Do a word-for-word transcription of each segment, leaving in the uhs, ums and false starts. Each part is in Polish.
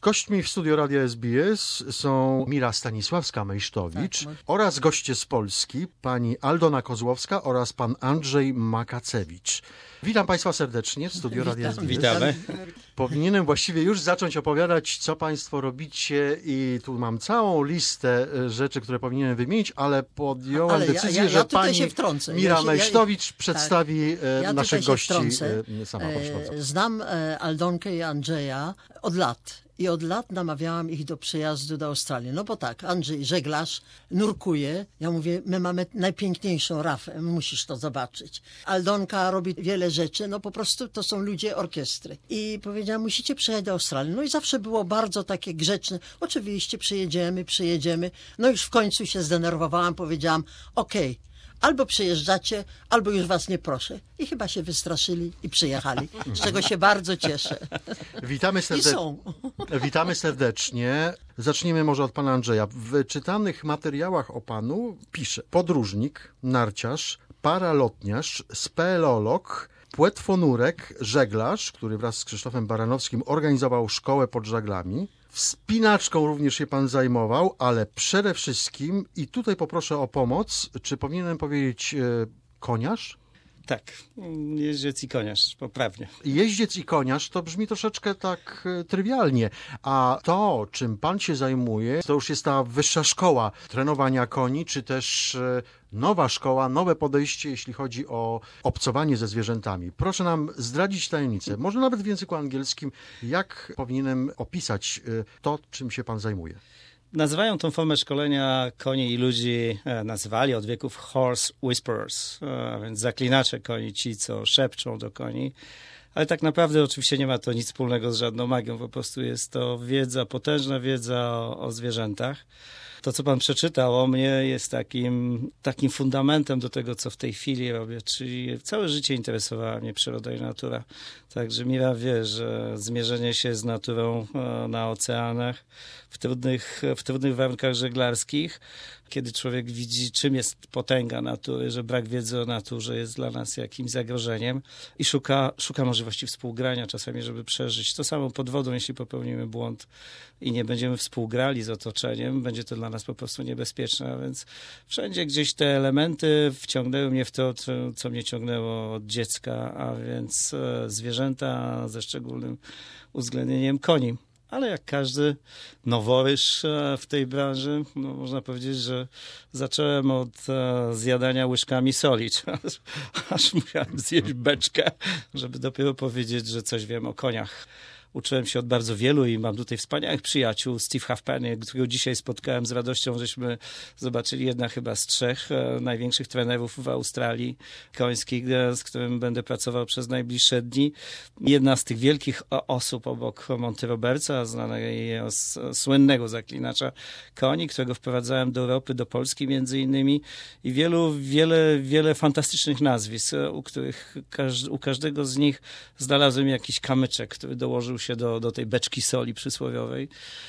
Gośćmi w studio Radia S B S są Mira Stanisławska-Mejsztowicz tak, oraz goście z Polski, pani Aldona Kozłowska oraz pan Andrzej Makacewicz. Witam państwa serdecznie w studio Radia S B S. Witamy. Powinienem właściwie już zacząć opowiadać, co państwo robicie i tu mam całą listę rzeczy, które powinienem wymienić, ale podjąłem ale decyzję, ja, ja, ja że pani Mira ja się, Mejsztowicz ja, przedstawi tak, naszych ja gości wtrącę. sama poszkodząc. Znam Aldonkę i Andrzeja od lat. I od lat namawiałam ich do przyjazdu do Australii. No bo tak, Andrzej żeglarz, nurkuje. Ja mówię, my mamy najpiękniejszą rafę, musisz to zobaczyć. Aldonka robi wiele rzeczy, no po prostu to są ludzie orkiestry. I powiedziałam, musicie przyjechać do Australii. No i zawsze było bardzo takie grzeczne. Oczywiście przyjedziemy, przyjedziemy. No już w końcu się zdenerwowałam, powiedziałam, okej. Okay. Albo przyjeżdżacie, albo już was nie proszę. I chyba się wystraszyli i przyjechali, z czego się bardzo cieszę. Witamy, serde... I są. Witamy serdecznie. Zacznijmy może od pana Andrzeja. W czytanych materiałach o panu pisze podróżnik, narciarz, paralotniarz, speleolog, płetwonurek, żeglarz, który wraz z Krzysztofem Baranowskim organizował szkołę pod żaglami. Wspinaczką również się pan zajmował, ale przede wszystkim, i tutaj poproszę o pomoc, czy powinienem powiedzieć e, koniarz? Tak, jeździec i koniarz, poprawnie. Jeździec i koniarz to brzmi troszeczkę tak e, trywialnie, a to, czym pan się zajmuje, to już jest ta wyższa szkoła trenowania koni, czy też e, nowa szkoła, nowe podejście, jeśli chodzi o obcowanie ze zwierzętami. Proszę nam zdradzić tajemnicę, może nawet w języku angielskim, jak powinienem opisać e, to, czym się pan zajmuje. Nazywają tą formę szkolenia koni i ludzi, e, nazywali od wieków horse whisperers, e, a więc zaklinacze koni, ci co szepczą do koni. Ale tak naprawdę oczywiście nie ma to nic wspólnego z żadną magią, po prostu jest to wiedza, potężna wiedza o, o zwierzętach. To, co pan przeczytał o mnie, jest takim, takim fundamentem do tego, co w tej chwili robię, czyli całe życie interesowała mnie przyroda i natura. Także Mira wie, że zmierzenie się z naturą na oceanach, w trudnych, w trudnych warunkach żeglarskich, kiedy człowiek widzi, czym jest potęga natury, że brak wiedzy o naturze jest dla nas jakimś zagrożeniem i szuka, szuka możliwości współgrania czasami, żeby przeżyć. To samo pod wodą, jeśli popełnimy błąd i nie będziemy współgrali z otoczeniem, będzie to dla nas po prostu niebezpieczne, a więc wszędzie gdzieś te elementy wciągnęły mnie w to, co mnie ciągnęło od dziecka, a więc zwierzęta ze szczególnym uwzględnieniem koni. Ale jak każdy noworyż w tej branży, no można powiedzieć, że zacząłem od zjadania łyżkami soli, aż, aż musiałem zjeść beczkę, żeby dopiero powiedzieć, że coś wiem o koniach. Uczyłem się od bardzo wielu i mam tutaj wspaniałych przyjaciół. Steve Halfpenny, którego dzisiaj spotkałem z radością, żeśmy zobaczyli jedna chyba z trzech e, największych trenerów w Australii końskich, e, z którym będę pracował przez najbliższe dni. Jedna z tych wielkich osób obok Monty Robertsa, znanego i s, słynnego zaklinacza koni, którego wprowadzałem do Europy, do Polski między innymi i wielu, wiele, wiele fantastycznych nazwisk, u których każd- u każdego z nich znalazłem jakiś kamyczek, który dołożył się Do, do tej beczki soli przysłowiowej,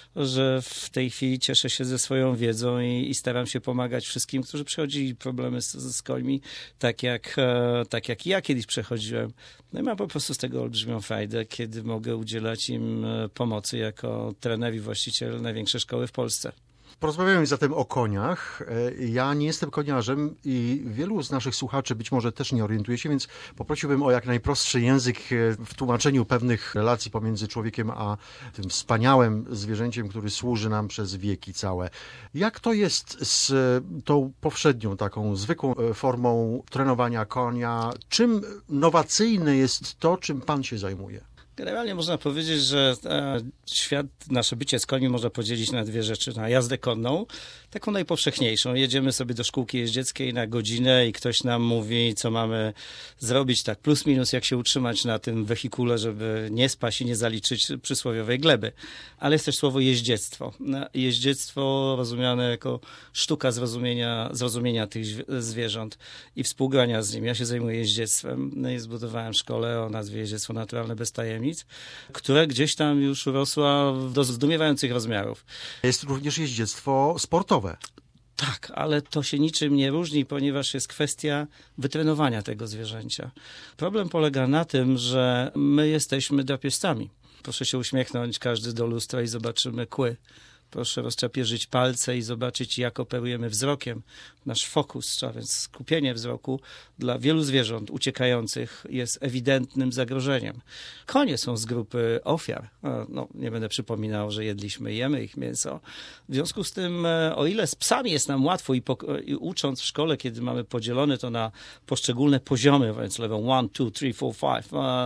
że w tej chwili cieszę się ze swoją wiedzą i, i staram się pomagać wszystkim, którzy przechodzili problemy z, z końmi, tak jak, e, tak jak ja kiedyś przechodziłem. No i mam po prostu z tego olbrzymią frajdę, kiedy mogę udzielać im pomocy jako trener i właściciel największej szkoły w Polsce. Porozmawiamy zatem o koniach. Ja nie jestem koniarzem i wielu z naszych słuchaczy być może też nie orientuje się, więc poprosiłbym o jak najprostszy język w tłumaczeniu pewnych relacji pomiędzy człowiekiem a tym wspaniałym zwierzęciem, który służy nam przez wieki całe. Jak to jest z tą powszednią, taką zwykłą formą trenowania konia? Czym nowacyjne jest to, czym pan się zajmuje? Generalnie można powiedzieć, że e, świat, nasze bycie z koniem można podzielić na dwie rzeczy. Na jazdę konną, taką najpowszechniejszą. Jedziemy sobie do szkółki jeździeckiej na godzinę i ktoś nam mówi, co mamy zrobić, tak plus minus, jak się utrzymać na tym wehikule, żeby nie spaść i nie zaliczyć przysłowiowej gleby. Ale jest też słowo jeździectwo. Jeździectwo rozumiane jako sztuka zrozumienia, zrozumienia tych zwierząt i współgrania z nimi. Ja się zajmuję jeździectwem. No i zbudowałem szkołę o nazwie Jeździectwo Naturalne bez tajemnic, która gdzieś tam już urosła do zdumiewających rozmiarów. Jest również jeździectwo sportowe. Tak, ale to się niczym nie różni, ponieważ jest kwestia wytrenowania tego zwierzęcia. Problem polega na tym, że my jesteśmy drapieżcami. Proszę się uśmiechnąć każdy do lustra i zobaczymy kły. Proszę rozczapierzyć palce i zobaczyć, jak operujemy wzrokiem. Nasz fokus, a więc skupienie wzroku dla wielu zwierząt uciekających jest ewidentnym zagrożeniem. Konie są z grupy ofiar. No, nie będę przypominał, że jedliśmy, jemy ich mięso. W związku z tym, o ile z psami jest nam łatwo i, i ucząc w szkole, kiedy mamy podzielone to na poszczególne poziomy, więc level one, two, three, four, five,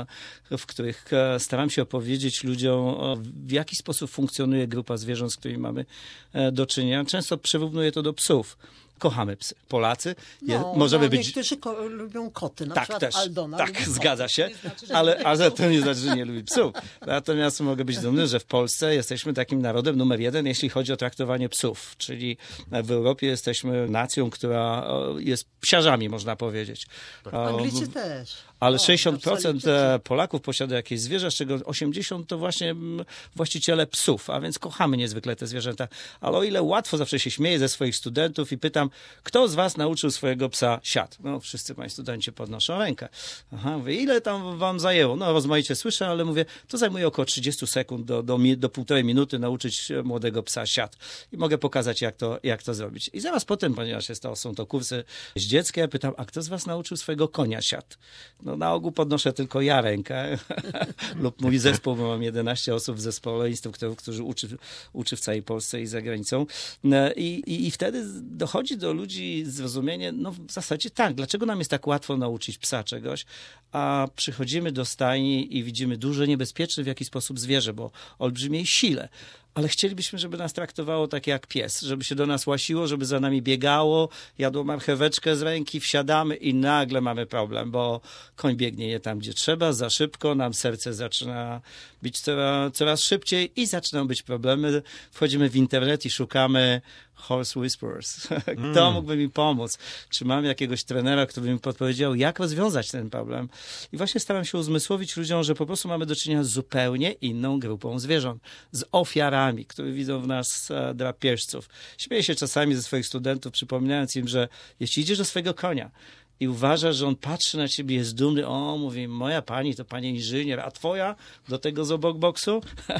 w których staram się opowiedzieć ludziom, w jaki sposób funkcjonuje grupa zwierząt, z którymi mamy do czynienia. Często przyrównuję to do psów. Kochamy psy. Polacy je, no, możemy no, być... Niektórzy ko- lubią koty, na tak, przykład też. Aldona. Tak, lubi zgadza koty. się, ale, ale to nie znaczy, że nie lubi psów. Natomiast mogę być dumny, że w Polsce jesteśmy takim narodem numer jeden, jeśli chodzi o traktowanie psów. Czyli w Europie jesteśmy nacją, która jest psiarzami, można powiedzieć. Anglicy też. Ale O, sześćdziesiąt procent absolutnie. Polaków posiada jakieś zwierzę, z czego osiemdziesiąt procent to właśnie właściciele psów, a więc kochamy niezwykle te zwierzęta. Ale o ile łatwo, zawsze się śmieję ze swoich studentów i pytam, kto z was nauczył swojego psa siat? No, wszyscy moi studenci podnoszą rękę. Aha, mówię, ile tam wam zajęło? No, rozmaicie słyszę, ale mówię, to zajmuje około trzydzieści sekund do, do, do półtorej minuty nauczyć młodego psa siat. I mogę pokazać, jak to, jak to zrobić. I zaraz potem, ponieważ jest to, są to kursy z dziecka, ja pytam, a kto z was nauczył swojego konia siat? No, na ogół podnoszę tylko ja rękę lub mój zespół, bo mam jedenaście osób w zespole instruktorów, którzy uczy, uczy w całej Polsce i za granicą. I, i, i wtedy dochodzi do ludzi zrozumienie, no w zasadzie tak, dlaczego nam jest tak łatwo nauczyć psa czegoś, a przychodzimy do stajni i widzimy duże niebezpieczne w jakiś sposób zwierzę, bo olbrzymiej sile. Ale chcielibyśmy, żeby nas traktowało tak jak pies, żeby się do nas łasiło, żeby za nami biegało, jadło marcheweczkę z ręki, wsiadamy i nagle mamy problem, bo koń biegnie nie tam, gdzie trzeba, za szybko, nam serce zaczyna bić coraz, coraz szybciej i zaczynają być problemy. Wchodzimy w internet i szukamy Horse Whisperers. Kto mm. mógłby mi pomóc? Czy mam jakiegoś trenera, który mi podpowiedział, jak rozwiązać ten problem? I właśnie staram się uzmysłowić ludziom, że po prostu mamy do czynienia z zupełnie inną grupą zwierząt. Z ofiarami, które widzą w nas e, drapieżców. Śmieję się czasami ze swoich studentów, przypominając im, że jeśli idziesz do swojego konia i uważasz, że on patrzy na ciebie, jest dumny, o, mówi, moja pani to pani inżynier, a twoja do tego z obok boksu?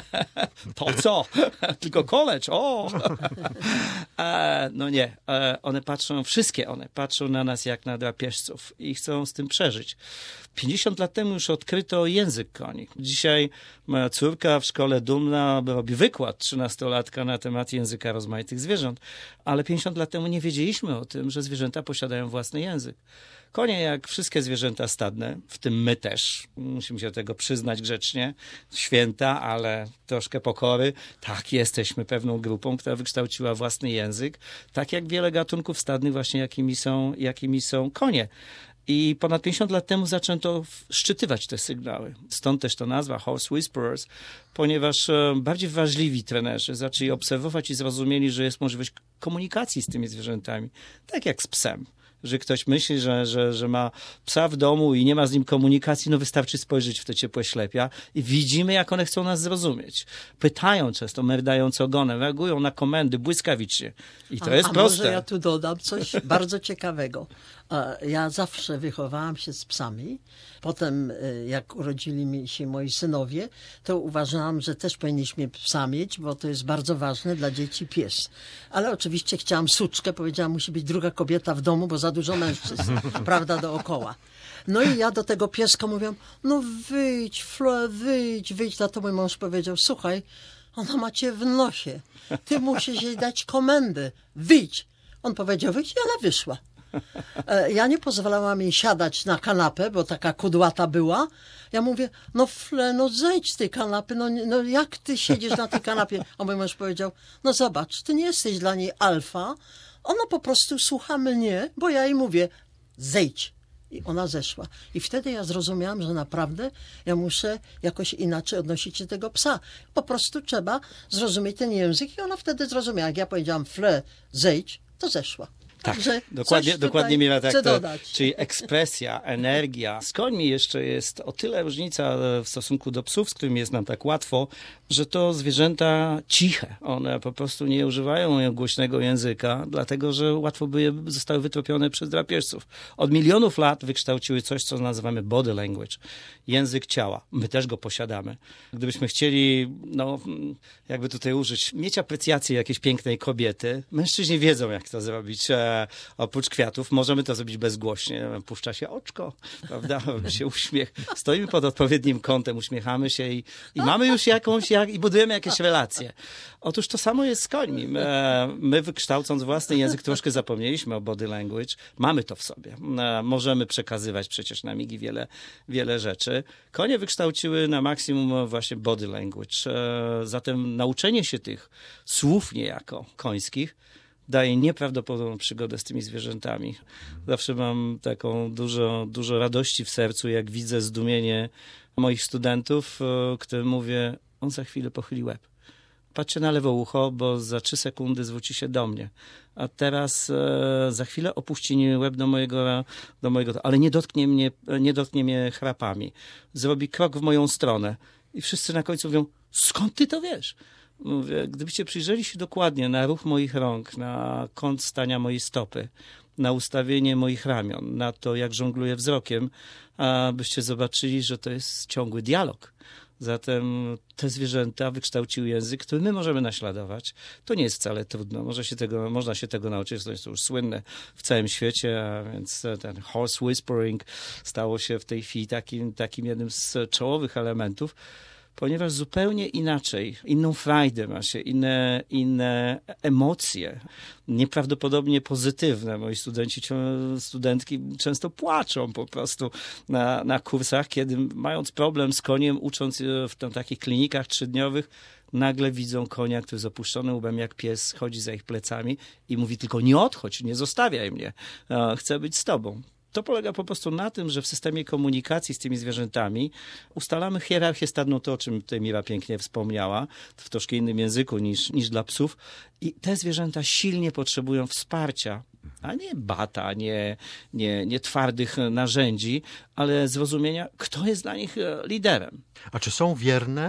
To co? Tylko college, o! E, no nie, e, one patrzą, wszystkie one patrzą na nas jak na drapieżców i chcą z tym przeżyć. pięćdziesiąt lat temu już odkryto język koni. Dzisiaj moja córka w szkole dumna robi wykład trzynastolatka na temat języka rozmaitych zwierząt, ale pięćdziesiąt lat temu nie wiedzieliśmy o tym, że zwierzęta posiadają własny język. Konie, jak wszystkie zwierzęta stadne, w tym my też, musimy się do tego przyznać grzecznie, święta, ale troszkę pokory, tak, jesteśmy pewną grupą, która wykształciła własny język, tak jak wiele gatunków stadnych właśnie, jakimi są, jakimi są konie. I ponad pięćdziesiąt lat temu zaczęto szczytywać te sygnały. Stąd też to nazwa Horse Whisperers, ponieważ bardziej wrażliwi trenerzy zaczęli obserwować i zrozumieli, że jest możliwość komunikacji z tymi zwierzętami, tak jak z psem. Że ktoś myśli, że, że, że ma psa w domu i nie ma z nim komunikacji, no wystarczy spojrzeć w te ciepłe ślepia i widzimy, jak one chcą nas zrozumieć. Pytają często, merdając ogonem, reagują na komendy błyskawicznie. I to a, jest a proste. Może ja tu dodam coś bardzo ciekawego. Ja zawsze wychowałam się z psami. Potem, jak urodzili mi się moi synowie, to uważałam, że też powinniśmy psa mieć, bo to jest bardzo ważne dla dzieci pies. Ale oczywiście chciałam suczkę, powiedziałam, musi być druga kobieta w domu, bo za dużo mężczyzn, prawda, dookoła. No i ja do tego pieska mówię, no wyjdź, Flo, wyjdź, wyjdź. Na to mój mąż powiedział, słuchaj, ona ma cię w nosie. Ty musisz jej dać komendę, wyjdź. On powiedział, wyjdź i ona wyszła. Ja nie pozwalałam jej siadać na kanapę, bo taka kudłata była. Ja mówię, no Fle, no zejdź z tej kanapy, no, no jak ty siedzisz na tej kanapie? A mój mąż powiedział, no zobacz, ty nie jesteś dla niej alfa, ona po prostu słucha mnie, bo ja jej mówię, zejdź. I ona zeszła. I wtedy ja zrozumiałam, że naprawdę ja muszę jakoś inaczej odnosić się do tego psa. Po prostu trzeba zrozumieć ten język i ona wtedy zrozumiała. Jak ja powiedziałam, Fle, zejdź, to zeszła. Także Dokładnie, coś dokładnie Mira, tak chcę to, dodać. czyli ekspresja, energia. Z końmi jeszcze jest o tyle różnica w stosunku do psów, z którymi jest nam tak łatwo, że to zwierzęta ciche. One po prostu nie używają głośnego języka, dlatego że łatwo by je zostały wytropione przez drapieżców. Od milionów lat wykształciły coś, co nazywamy body language, język ciała. My też go posiadamy. Gdybyśmy chcieli, no, jakby tutaj użyć, mieć aprecjację jakiejś pięknej kobiety, mężczyźni wiedzą, jak to zrobić. E, oprócz kwiatów możemy to zrobić bezgłośnie. Puszcza się oczko, prawda? Robi się uśmiech. Stoimy pod odpowiednim kątem, uśmiechamy się i, i mamy już jakąś, jak, i budujemy jakieś relacje. Otóż to samo jest z końmi. My, my wykształcąc własny język troszkę zapomnieliśmy o body language. Mamy to w sobie. E, możemy przekazywać przecież na migi wiele, wiele rzeczy. Konie wykształciły na maksimum właśnie body language. E, zatem nauczenie się tych słów niejako końskich daje nieprawdopodobną przygodę z tymi zwierzętami. Zawsze mam taką dużo, dużo radości w sercu, jak widzę zdumienie moich studentów, którym mówię, on za chwilę pochyli łeb. Patrzcie na lewe ucho, bo za trzy sekundy zwróci się do mnie. A teraz e, za chwilę opuści łeb do mojego, do mojego, ale nie dotknie mnie, nie dotknie mnie chrapami. Zrobi krok w moją stronę. I wszyscy na końcu mówią, skąd ty to wiesz? Mówię, gdybyście przyjrzeli się dokładnie na ruch moich rąk, na kąt stania mojej stopy, na ustawienie moich ramion, na to, jak żongluję wzrokiem, a byście zobaczyli, że to jest ciągły dialog. Zatem te zwierzęta wykształciły język, który my możemy naśladować. To nie jest wcale trudno. Może się tego, można się tego nauczyć. To jest to już słynne w całym świecie, a więc ten horse whispering stało się w tej chwili takim, takim jednym z czołowych elementów, ponieważ zupełnie inaczej, inną frajdę ma się, inne, inne emocje, nieprawdopodobnie pozytywne. Moi studenci, studentki często płaczą po prostu na, na kursach, kiedy mając problem z koniem, ucząc w tam, takich klinikach trzydniowych, nagle widzą konia, który jest opuszczony łbem jak pies, chodzi za ich plecami i mówi tylko nie odchodź, nie zostawiaj mnie, chcę być z tobą. To polega po prostu na tym, że w systemie komunikacji z tymi zwierzętami ustalamy hierarchię stadną, to o czym tutaj Mira pięknie wspomniała, w troszkę innym języku niż, niż dla psów. I te zwierzęta silnie potrzebują wsparcia, a nie bata, nie, nie, nie twardych narzędzi, ale zrozumienia, kto jest dla nich liderem. A czy są wierne?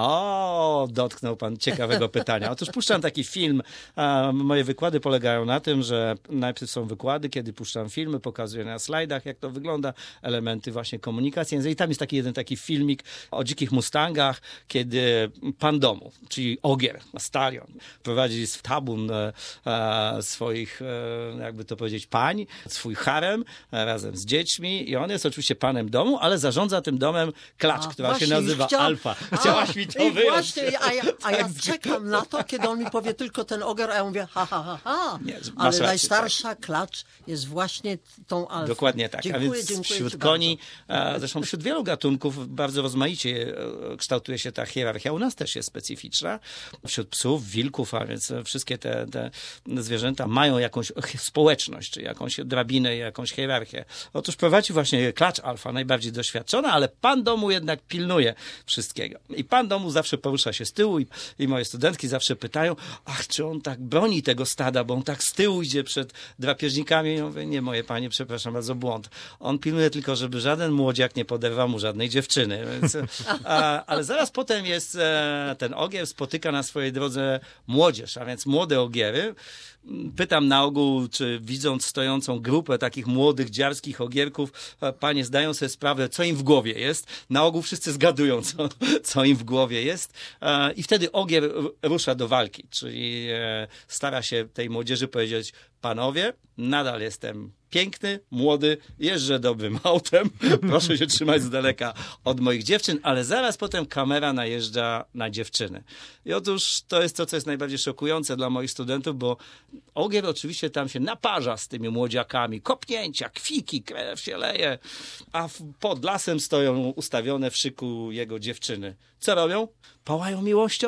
O, dotknął pan ciekawego pytania. Otóż puszczam taki film. A moje wykłady polegają na tym, że najpierw są wykłady, kiedy puszczam filmy, pokazuję na slajdach, jak to wygląda, elementy właśnie komunikacji językowej. I tam jest taki jeden taki filmik o dzikich mustangach, kiedy pan domu, czyli ogier, stalion, prowadzi w tabun e, e, swoich, e, jakby to powiedzieć, pań, swój harem e, razem z dziećmi i on jest oczywiście panem domu, ale zarządza tym domem klacz, A, która właśnie, się nazywa chciałam- Alfa. Chciałaś mi to I wyjąć. właśnie, a ja, a ja czekam na to, kiedy on mi powie tylko ten ogier, a ja mówię ha, ha, ha, ha. Nie, masz Ale rację, najstarsza klacz jest właśnie tą alfą. Dokładnie tak. Dziękuję, A więc dziękuję wśród ci koni, a zresztą wśród wielu gatunków bardzo rozmaicie e, kształtuje się ta hierarchia. U nas też jest specyficzna. Wśród psów, wilków, a więc wszystkie te, te zwierzęta mają jakąś społeczność, czy jakąś drabinę, jakąś hierarchię. Otóż prowadzi właśnie klacz alfa, najbardziej doświadczona, ale pan domu jednak pilnuje wszystkiego. I pan domu zawsze porusza się z tyłu i, i moje studentki zawsze pytają, ach, czy on tak broni tego stada, bo on tak z tyłu idzie przed drapieżnikami. Ja mówię, nie, moje panie, przepraszam bardzo, błąd. On pilnuje tylko, żeby żaden młodziak nie poderwał mu żadnej dziewczyny. Więc, a, ale zaraz potem jest e, ten ogier, spotyka na swojej drodze młodzież, a więc młode ogiery. Pytam na ogół, czy widząc stojącą grupę takich młodych, dziarskich ogierków, panie zdają sobie sprawę, co im w głowie jest. Na ogół wszyscy zgadują, co, co im w głowie jest. I wtedy ogier rusza do walki, czyli stara się tej młodzieży powiedzieć, panowie, nadal jestem piękny, młody, jeżdżę dobrym autem, proszę się trzymać z daleka od moich dziewczyn, ale zaraz potem kamera najeżdża na dziewczyny. I otóż to jest to, co jest najbardziej szokujące dla moich studentów, bo ogier oczywiście tam się naparza z tymi młodziakami, kopnięcia, kwiki, krew się leje, a pod lasem stoją ustawione w szyku jego dziewczyny. Co robią? Pałają miłością?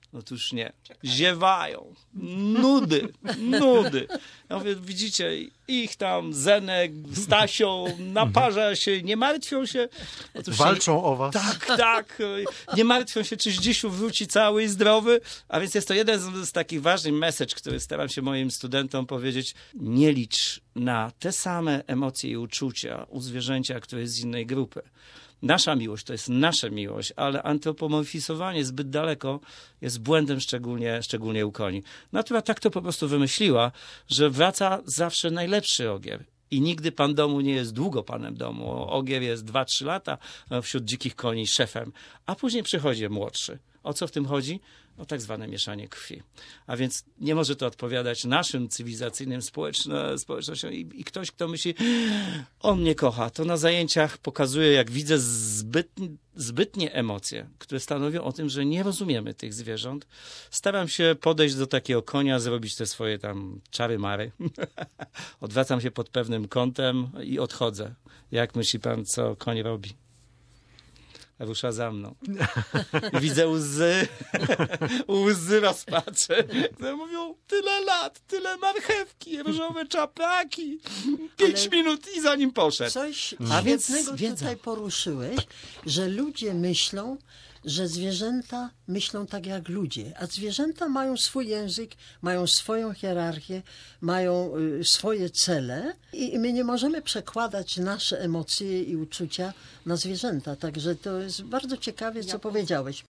Otóż nie. Ziewają. Nudy. Nudy. Ja mówię, widzicie, ich tam Zenek, Stasio, naparza się, nie martwią się. Otóż Walczą się, o was. Tak, tak. Nie martwią się, czy Zdzisiu wróci cały i zdrowy. A więc jest to jeden z, z takich ważnych message, który staram się moim studentom powiedzieć. Nie licz na te same emocje i uczucia u zwierzęcia, które jest z innej grupy. Nasza miłość to jest nasza miłość, ale antropomorfizowanie zbyt daleko jest błędem, szczególnie, szczególnie u koni. Natura tak to po prostu wymyśliła, że wraca zawsze najlepszy ogier. I nigdy pan domu nie jest długo panem domu. Ogier jest dwa trzy lata wśród dzikich koni szefem, a później przychodzi młodszy. O co w tym chodzi? O tak zwane mieszanie krwi. A więc nie może to odpowiadać naszym cywilizacyjnym społeczno, społecznościom I, i ktoś, kto myśli, on mnie kocha. To na zajęciach pokazuje, jak widzę zbytnie, zbytnie emocje, które stanowią o tym, że nie rozumiemy tych zwierząt. Staram się podejść do takiego konia, zrobić te swoje tam czary-mary. Odwracam się pod pewnym kątem i odchodzę. Jak myśli pan, co koń robi? Rusza za mną. Widzę łzy, łzy rozpaczy, które mówią, tyle lat, tyle marchewki, różowe czapaki, pięć Ale minut i za nim poszedł. Coś A więc świetnego wiedza. tutaj poruszyłeś, że ludzie myślą, że zwierzęta myślą tak jak ludzie, a zwierzęta mają swój język, mają swoją hierarchię, mają y, swoje cele i, i my nie możemy przekładać nasze emocje i uczucia na zwierzęta. Także to jest bardzo ciekawe, co powiedziałeś.